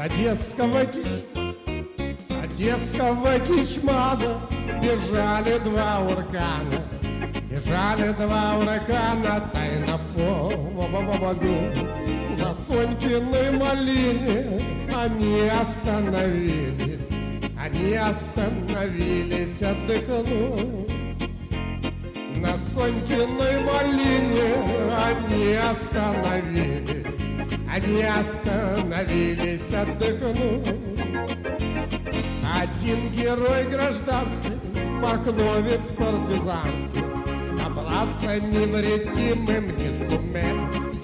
Одесского Кичмана бежали два урагана, бежали два урагана тайно по воду. На Сонькиной малине они остановились отдохнуть. На Сонькиной малине они остановились отдохнуть. Один герой гражданский, махновец партизанский, добраться невредимым не сумел.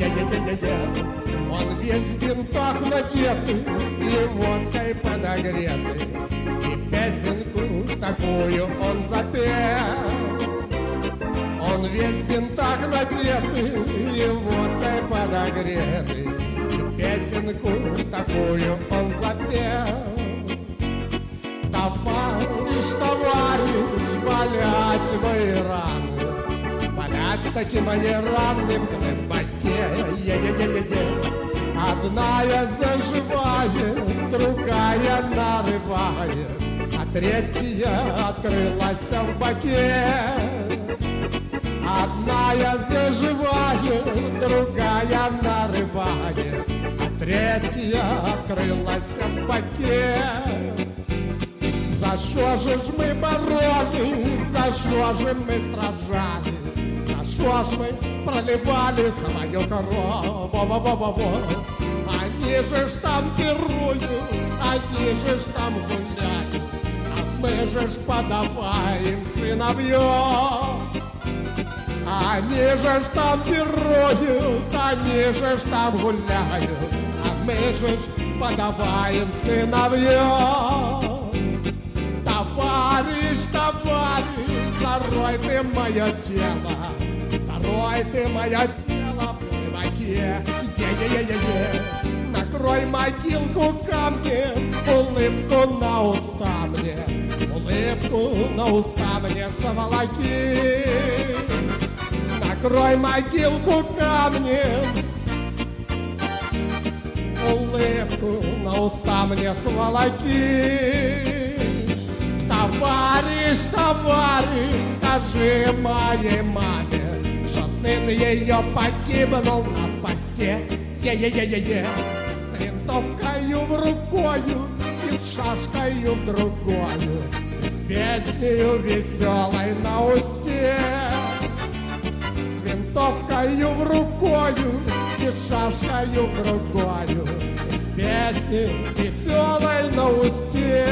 Он весь в бинтах надетый и водкой подогретый, и песенку такую он запел. Он весь в бинтах надетый и водкой подогретый, и песенку такую он запел. Товарищ, болят мои раны, болят такие мои раны в глубоке. Одна я заживает, другая нарывает, а третья открылась в боке. Одна я заживает, другая нарывает, а третья открылась в боке. За що ж ми боролись, за що ж ми страждали, за що ж мы проливали свою кровь. Они же ж там пируют, они же ж там гуляют, а мы же ж подаваем сыновьев. Они же ж там пируют, они же ж там гуляют, а мы же ж подаваем сыновьев. Товарищ, зарой ты мое тело, зарой ты мое тело в глубоке. Накрой могилку камнем, улыбку на уста мне, улыбку на уста мне соволоки. Накрой могилку камнем, улыбку на уста мне сволоки. Товарищ, скажи моей маме, что сын ее погибнул на посте. С винтовкою в рукою и с шашкою в другою, с песнею веселой на усте. С винтовкою в рукою и с шашкою в другою, с песнею веселой на усте.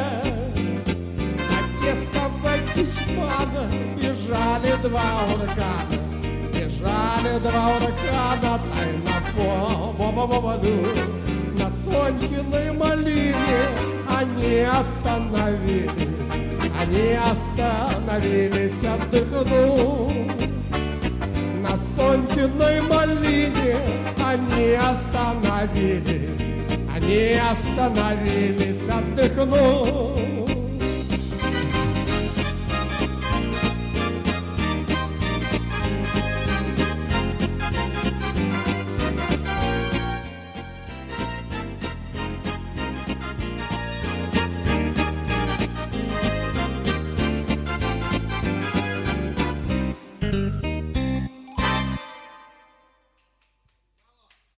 Кичмана бежали два урагана, тайно по воду. На Сонькиной малине они остановились отдохнуть. На Сонькиной малине они остановились отдохнуть.